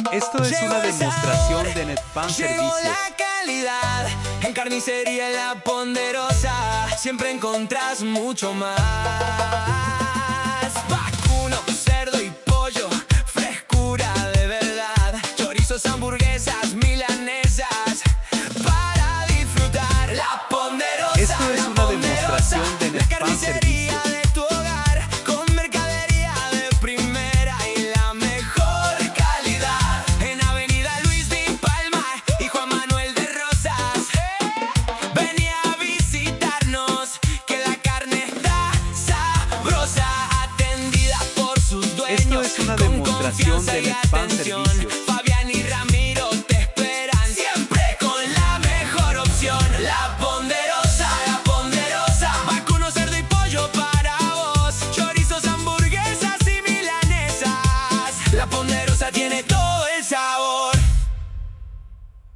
Esto es una demostración de Netpan Llegó Servicios. la calidad, en carnicería La Ponderosa, siempre encontrás mucho más. Vacuno, cerdo y pollo, frescura de verdad, chorizos, hamburguesas